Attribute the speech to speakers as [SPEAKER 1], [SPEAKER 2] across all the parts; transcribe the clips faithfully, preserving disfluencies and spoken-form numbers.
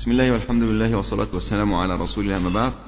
[SPEAKER 1] بسم الله والحمد لله والصلاة والسلام على رسول الله، ما بعد.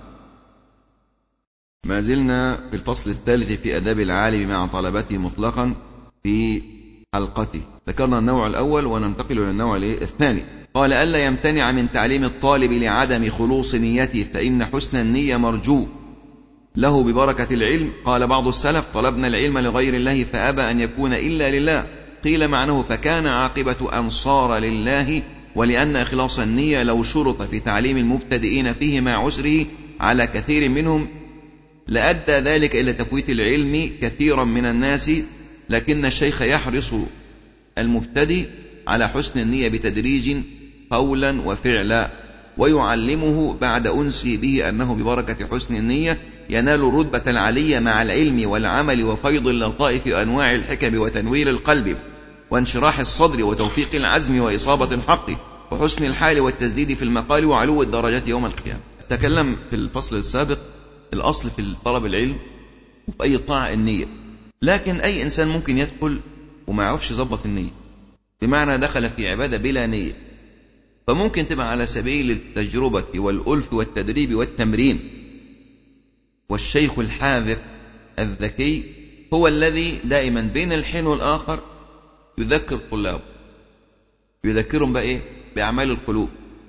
[SPEAKER 1] ما زلنا في الفصل الثالث في آداب العالم مع طلبته مطلقا في حلقته. ذكرنا النوع الأول وننتقل إلى النوع الثاني. قال: ألا يمتنع من تعليم الطالب لعدم خلوص نيته، فإن حسن النية مرجو له ببركة العلم. قال بعض السلف: طلبنا العلم لغير الله فأبى أن يكون إلا لله. قيل معناه: فكان عاقبة أنصار لله، ولأن إخلاص النية لو شرط في تعليم المبتدئين فيه مع عسره على كثير منهم لأدى ذلك إلى تفويت العلم كثيرا من الناس، لكن الشيخ يحرص المبتدئ على حسن النية بتدريج قولا وفعلا، ويعلمه بعد أنس به أنه ببركة حسن النية ينال الرتبة العلية مع العلم والعمل وفيض اللطائف وأنواع الحكم وتنوير القلب وانشراح الصدر وتوفيق العزم وإصابة الحق وحسن الحال والتسديد في المقال وعلو الدرجات يوم القيامة. تكلم في الفصل السابق الأصل في طلب العلم وفي أي طاعة النية، لكن أي إنسان ممكن يدخل وما يعرفش يظبط النية، بمعنى دخل في عبادة بلا نية، فممكن تبقى على سبيل التجربة والألف والتدريب والتمرين. والشيخ الحاذق الذكي هو الذي دائما بين الحين والآخر يذكر طلابه، يذكرهم بقى إيه؟ بأعمال القلوب.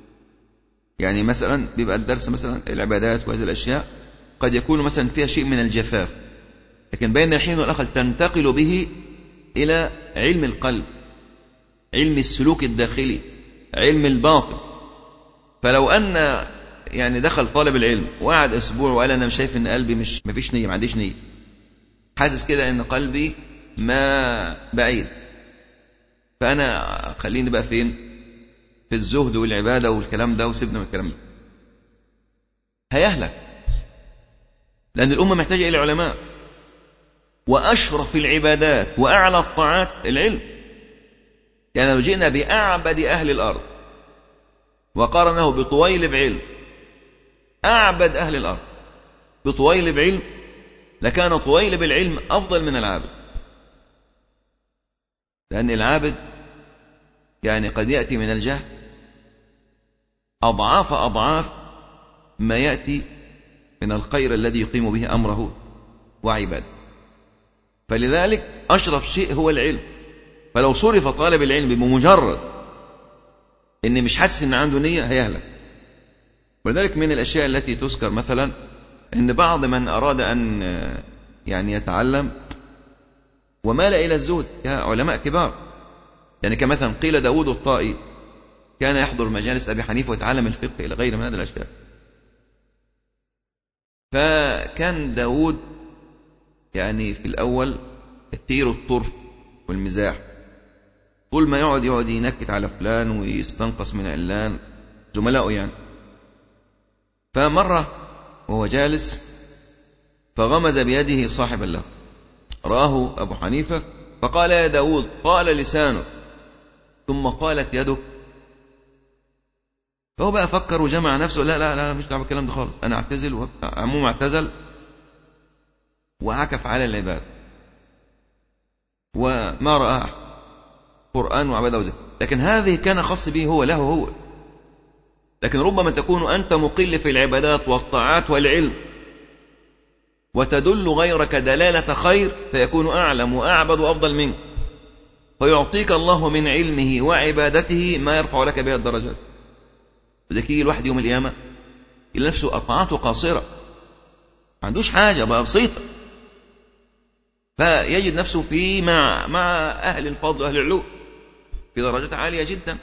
[SPEAKER 1] يعني مثلا بيبقى الدرس مثلا العبادات وهذه الأشياء قد يكون مثلا فيها شيء من الجفاف، لكن بين الحين والآخر تنتقل به إلى علم القلب، علم السلوك الداخلي، علم الباطن. فلو أن يعني دخل طالب العلم وقعد أسبوع وقال أنا مش شايف إن قلبي مش ما فيش نية، ما عنديش نية، حاسس كده إن قلبي ما بعيد، فأنا خليني بقى فين؟ في الزهد والعبادة والكلام ده وسيبنا من الكلام ده، هيهلك. لأن الأمة محتاجة إلى علماء، وأشرف العبادات وأعلى الطاعات العلم. يعني لو جئنا بأعبد أهل الأرض وقارنه بطويلب علم، أعبد أهل الأرض بطويلب علم، لكان طويلب العلم أفضل من العابد. لأن العابد يعني قد يأتي من الجهل أضعاف أضعاف ما يأتي من الخير الذي يقيم به أمره وعباده. فلذلك أشرف شيء هو العلم. فلو صرف طالب العلم بمجرد إن مش حاسس إن عنده نية هيهلك. ولذلك من الأشياء التي تذكر مثلا إن بعض من أراد أن يعني يتعلم ومال إلى الزهد كعلماء كبار، يعني كمثلا قيل داود الطائي كان يحضر مجالس أبي حنيفة ويتعلم الفقه إلى غير من هذه الأشياء. فكان داود يعني في الأول كثير الطرف والمزاح، طول ما يقعد يقعد ينكت على فلان ويستنقص من علان زملائه يعني. فمرة وهو جالس فغمز بيده صاحبا له، رآه أبو حنيفة فقال: يا داود، قال لسانك ثم قالت يدك. فهو بقى فكر وجمع نفسه، لا لا لا مش دعوة بالكلام ده خالص، أنا أعتزل. عموما اعتزل وعكف على العباد وما رأى قرآن وعبادة وزكاة. لكن هذه كان خاص به هو، له هو. لكن ربما تكون أنت مقل في العبادات والطاعات والعلم وتدل غيرك دلالة خير، فيكون أعلم وأعبد وأفضل منك، فيعطيك الله من علمه وعبادته ما يرفع لك بها الدرجات. وذكي الواحد يوم القيامة إلى نفسه أطاعته قاصرة، ما عندوش حاجة بقى بسيطة، فيجد نفسه في مع مع أهل الفضل وأهل العلو في درجات عالية جدا،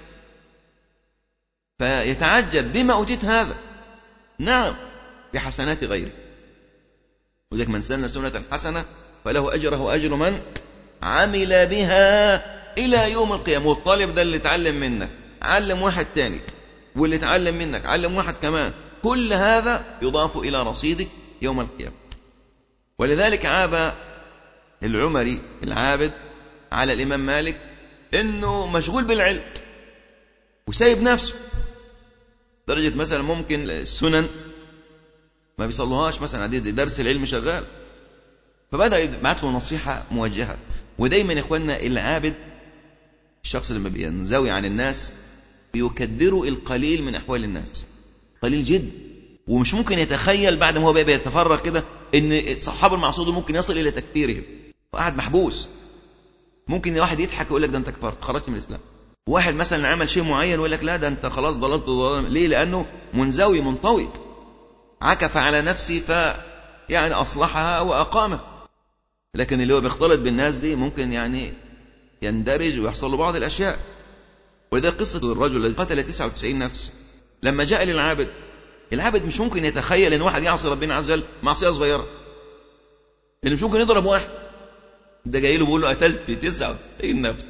[SPEAKER 1] فيتعجب بما أوتيت هذا. نعم، بحسنات غيره. وذلك من سن سنة حسنة فله أجره وأجر من عمل بها إلى يوم القيامة. والطالب ده اللي اتعلم منك علم واحد تاني، واللي اتعلم منك علم واحد كمان، كل هذا يضاف إلى رصيدك يوم القيامة. ولذلك عاب العمري العابد على الإمام مالك إنه مشغول بالعلم وسايب نفسه، درجة مثلا ممكن السنن ما بيصلوهاش مثلا، درس العلم شغال. فبدأ يبعث له نصيحة موجهة. ودايما يا إخواننا العابد، الشخص لما بينزوي عن الناس بيكدروا القليل من أحوال الناس، قليل جدا، ومش ممكن يتخيل بعد ما هو بقى بيتفرغ كده إن صحاب المعصود ممكن يصل إلى تكفيرهم، وقاعد محبوس. ممكن واحد يضحك ويقول لك ده أنت كفرت خرجت من الإسلام، واحد مثلا عمل شيء معين ويقول لك لا ده أنت خلاص ضللت ضلال. ليه؟ لأنه منزوي منطوي، عكف على نفسه ف يعني أصلحها وأقامها. لكن اللي هو بيختلط بالناس دي ممكن يعني يندرج ويحصل له بعض الأشياء. وده قصة الرجل الذي قتل تسعة وتسعين نفس لما جاء للعابد. العابد مش ممكن يتخيل ان واحد يعصي ربنا عز وجل معصية صغيرة، اللي مش ممكن يضرب واحد، ده جاي له بيقول له قتلت تسعة وتسعين نفس.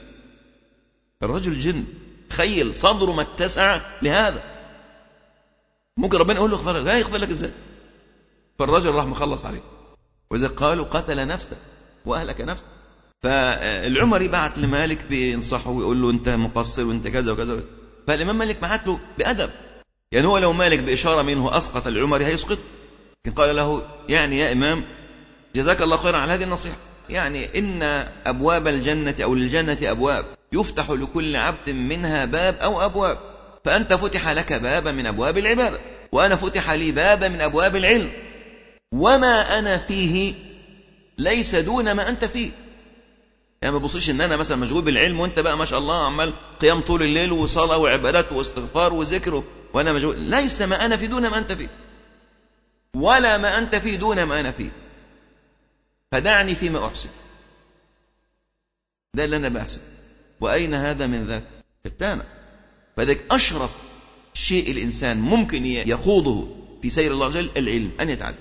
[SPEAKER 1] الرجل جن، تخيل صدره ما اتسع لهذا. ممكن ربنا يقول له اغفر لك، لا يغفر لك ازاي؟ فالرجل راح مخلص عليه، وإذا قالوا قتل نفسه وأهلك نفسه. فالعمري بعت لمالك بينصحه ويقول له أنت مقصر وأنت كذا وكذا. فالإمام مالك بعت له بأدب، يعني هو لو مالك بإشارة منه أسقط العمري هيسقط، لكن قال له يعني يا إمام جزاك الله خيرا على هذه النصيحة، يعني إن أبواب الجنة أو للجنة أبواب يفتح لكل عبد منها باب أو أبواب، فأنت فتح لك باب من أبواب العبادة، وأنا فتح لي باب من أبواب العلم، وما أنا فيه ليس دون ما أنت فيه. يعني ما بصيش إن أنا مثلا مشغول بالعلم وأنت بقى ما شاء الله عمال قيام طول الليل وصلاة وعبادات واستغفار وذكر، وأنا مشغول. ليس ما أنا فيه دون ما أنت فيه، ولا ما أنت فيه دون ما أنا فيه، فدعني فيما أحسن. ده اللي أنا بحسن، وأين هذا من ذاك التانى. فذلك أشرف شيء الإنسان ممكن يخوضه في سير الله عز وجل العلم، أن يتعلم.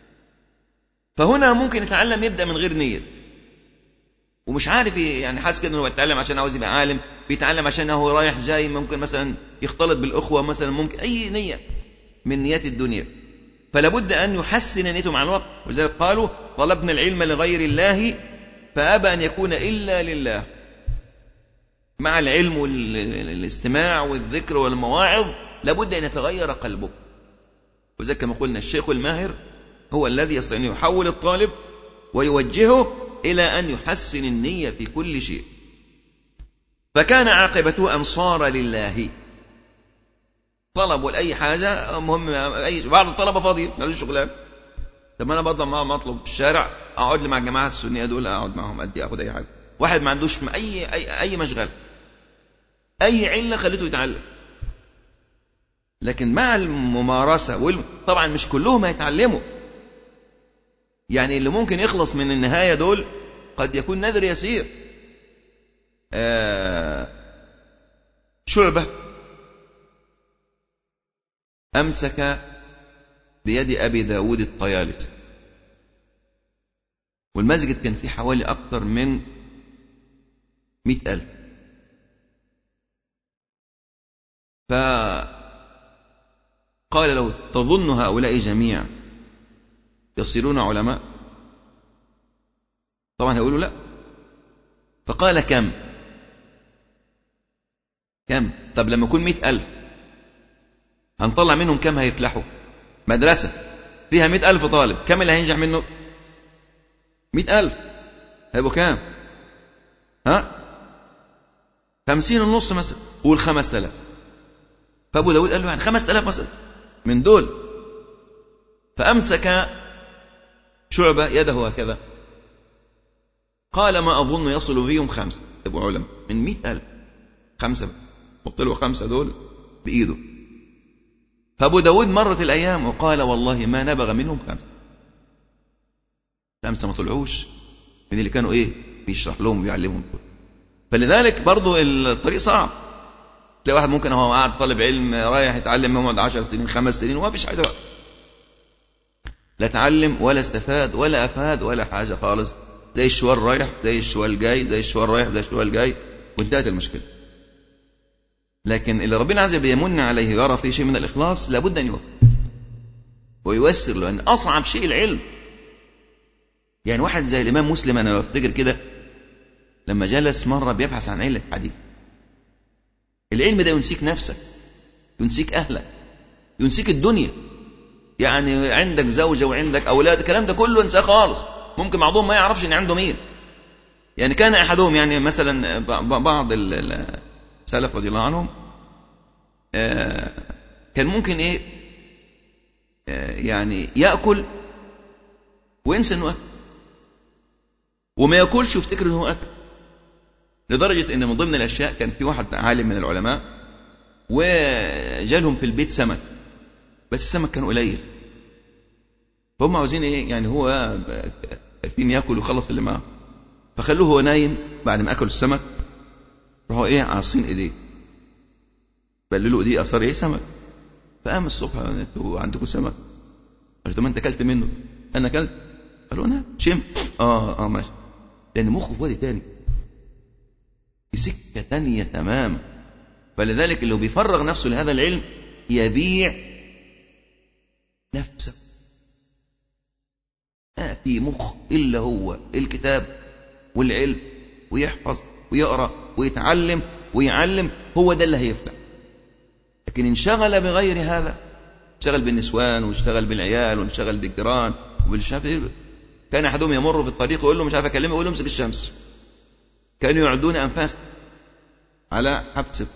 [SPEAKER 1] فهنا ممكن يتعلم يبدأ من غير نية، ومش عارف يعني حاسس كده انه بيتعلم عشان عاوز يبقى عالم، بيتعلم عشان هو رايح جاي، ممكن مثلا يختلط بالأخوة مثلا، ممكن أي نية من نيات الدنيا. فلا بد أن يحسن نيته مع الوقت. وذلك قالوا طلبنا العلم لغير الله فأبى أن يكون إلا لله. مع العلم والاستماع والذكر والمواعظ لابد أن يتغير قلبه. وذلك كما قلنا الشيخ الماهر هو الذي يستطيع أن يحول الطالب ويوجهه إلى أن يحسن النية في كل شيء. فكان عاقبته أن صار لله. طلبوا لأي حاجة، مهم أي بعض الطلبة فاضيين مالوش شغلان، طب أنا برضه ما مطلب في الشارع أقعد لي مع الجماعة السنية دول، أقعد معهم أدي أخذ أي حاجة. واحد ما عندوش أي أي أي مشغل، أي علة خليته يتعلم. لكن مع الممارسة، طبعا مش كلهم هيتعلموا، يعني اللي ممكن يخلص من النهاية دول قد يكون نذر يسير. آه شعبة أمسك بيد أبي داود الطيالسي، والمسجد كان فيه حوالي أكثر من مئة ألف. فقال له تظن هؤلاء جميعا يصيرون علماء؟ طبعا هيقولوا لا. فقال كم كم طب لما يكون مئة ألف هنطلع منهم كم هيفلحوا؟ مدرسة فيها مئة ألف طالب، كم اللي هينجح منه؟ مئة ألف هيبقوا كام؟ ها خمسين النص مثلا، قول خمس آلاف. فأبو داود قال له يعني خمس آلاف مثلا من دول. فأمسك شعبة يده هكذا، قال ما أظن يصل فيهم خمسة يبقوا علماء من مئة ألف، خمسة قلت له خمسة دول بإيده. فأبو داود مرت الأيام وقال والله ما نبغى منهم خمسة. خمسة ما طلعوش من اللي كانوا إيه بيشرح لهم ويعلمهم. فلذلك برضو الطريق صعب. تلاقي واحد ممكن هو قاعد طالب علم رايح يتعلم يقعد عشر سنين خمس سنين وما فيش حاجة بقى، لا تعلم ولا استفاد ولا أفاد ولا حاجة خالص، زي الشوال رايح زي الشوال جاي زي الشوال رايح زي الشوال جاي، وانتهت المشكلة. لكن اللي ربنا عز وجل يمن عليه يرى فيه شيء من الإخلاص لابد أن يوفق ويوسر له، أن أصعب شيء العلم. يعني واحد زي الإمام مسلم أنا بفتكر كده لما جلس مرة بيبحث عن علة حديث. العلم ده ينسيك نفسك، ينسيك أهلك، ينسيك الدنيا. يعني عندك زوجة وعندك أولاد، الكلام ده كله انساه خالص. ممكن بعضهم ما يعرفش إن عنده مين. يعني كان أحدهم يعني مثلا بعض السلف رضي الله عنهم آه كان ممكن إيه آه يعني يأكل وينسى إنه أكل، وما يأكلش ويفتكر إنه أكل. لدرجة إن من ضمن الأشياء كان في واحد عالم من العلماء وجالهم في البيت سمك، بس السمك كان قليل، فهم عاوزين إيه يعني هو عارفين يأكل ويخلص اللي معه، فخلوه هو نايم بعد ما أكلوا السمك، راحوا إيه عاصين إيديه، بللوا إيديه أثر إيه سمك. فقام الصبح أنتوا عندكم سمك؟ قالوا ما أنت أكلت منه. أنا أكلت؟ قالوا أنا شم آه آه ماشي، لأن مخه في وادي تاني، في سكة تانية تماما. فلذلك اللي بيفرغ نفسه لهذا العلم يبيع نفسه، ما في مخ إلا هو الكتاب والعلم، ويحفظ ويقرأ ويتعلم ويعلم، هو ده اللي هيفلح. لكن انشغل بغير هذا، انشغل بالنسوان واشتغل بالعيال وانشغل بالجيران وبالشافعي. كان أحدهم يمر في الطريق ويقول له مش عارف أكلمه، يقول له امسك الشمس. كانوا يعدون أنفاس على حبس.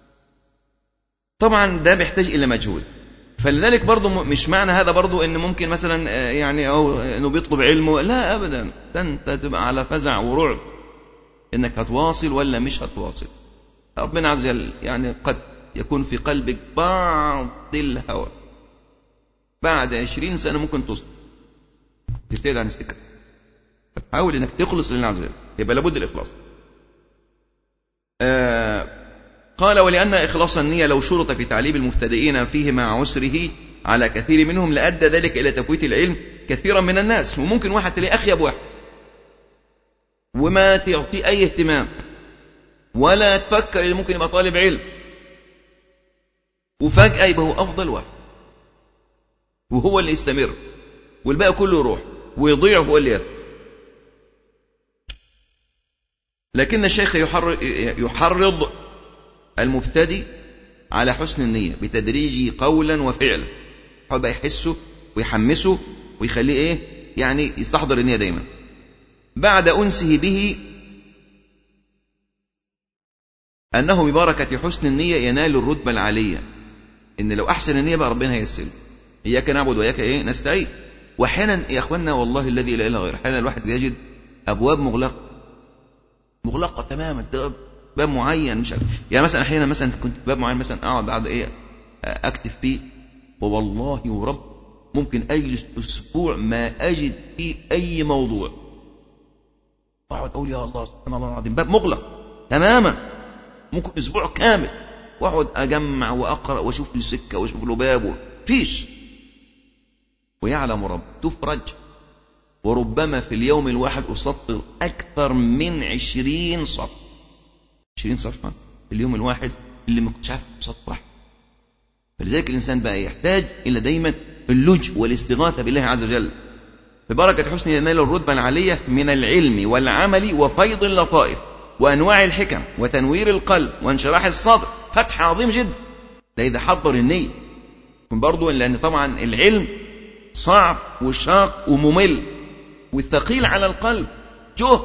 [SPEAKER 1] طبعا ده بيحتاج إلى مجهود. فلذلك برضو مش معنى هذا برضو إن ممكن مثلا يعني أو إنه بيطلب علمه، لا أبدا، أنت تبقى على فزع ورعب إنك هتواصل ولا مش هتواصل. ربنا عز وجل يعني قد يكون في قلبك بعض الهوى، بعد عشرين سنة ممكن تصل تبتعد عن السكة، فتحاول إنك تخلص لله عز وجل، يبقى لابد الإخلاص. آه قال ولأن إخلاص النية لو شرط في تعليم المبتدئين فيه مع عسره على كثير منهم لأدى ذلك إلى تفويت العلم كثيرا من الناس. وممكن واحد تلاقي أخيب واحد وما تعطيه أي اهتمام ولا تفكر إنه ممكن يبقى طالب علم، وفجأة يبقى هو أفضل واحد وهو اللي يستمر، والباقي كله يروح ويضيع وهو اللي يفهم. لكن الشيخ يحرض المبتدئ على حسن النية بتدريجه قولا وفعلا، حب يحسه ويحمسه ويخليه إيه يعني يستحضر النية دايما. بعد أنسه به أنه ببركة حسن النية ينال الرتبة العالية، إن لو أحسن النية بقى ربنا هيسله. إياك نعبد وإياك إيه نستعين. وأحيانا يا أخوانا والله الذي لا إله غيره، أحيانا الواحد بيجد أبواب مغلقة مغلقة تماما، باب معين مش عارف. يعني مثلا أحيانا مثلا كنت باب معين مثلا أقعد بعد إيه أكتب فيه، والله ورب ممكن أجلس أسبوع ما أجد فيه أي موضوع، أقعد أقول يا الله سبحان الله العظيم، باب مغلق تماما، ممكن أسبوع كامل وأقعد أجمع وأقرأ وأشوف له سكة وأشوف له باب، فيش. ويعلم رب تفرج، وربما في اليوم الواحد أسطر أكثر من عشرين صفحة، عشرين صفحة في اليوم الواحد اللي ما كنتش عارف أسطر واحد. فلذلك الإنسان بقى يحتاج إلى دايما اللجوء والاستغاثة بالله عز وجل. ببركة حسن ينال الرتبة العالية من العلم والعمل وفيض اللطائف وأنواع الحكم وتنوير القلب وانشراح الصدر، فتح عظيم جدا. ده إذا حضر النية برضو، لأن طبعا العلم صعب وشاق وممل والثقيل على القلب جهد،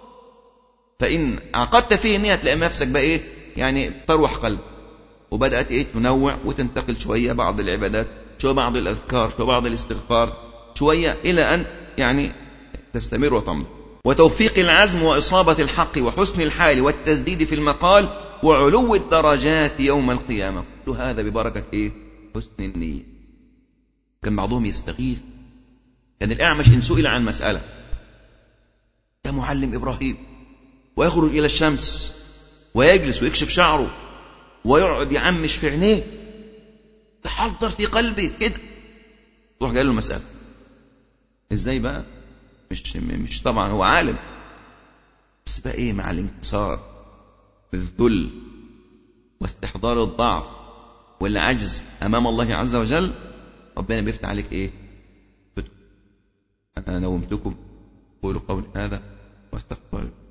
[SPEAKER 1] فإن عقدت فيه النية تلاقي نفسك بقى إيه يعني تروح قلب، وبدأت إيه تنوع وتنتقل شوية بعض العبادات، شوية بعض الأذكار، شوية بعض الاستغفار، شوية إلى أن يعني تستمر وتمضي. وتوفيق العزم وإصابة الحق وحسن الحال والتسديد في المقال وعلو الدرجات يوم القيامة، كل هذا ببركة إيه حسن النية. كان بعضهم يستغيث، كان الأعمش إن سئل عن مسألة يا معلم إبراهيم، ويخرج إلى الشمس ويجلس ويكشف شعره ويقعد يعمش في عينيه، تحضر في قلبه كده، روح قال له المسألة إزاي بقى؟ مش مش طبعا هو عالم، بس بقى إيه مع الانكسار بالذل واستحضار الضعف والعجز أمام الله عز وجل، ربنا بيفتح عليك إيه؟ أنا نومتكم قولوا قولي هذا واستغفر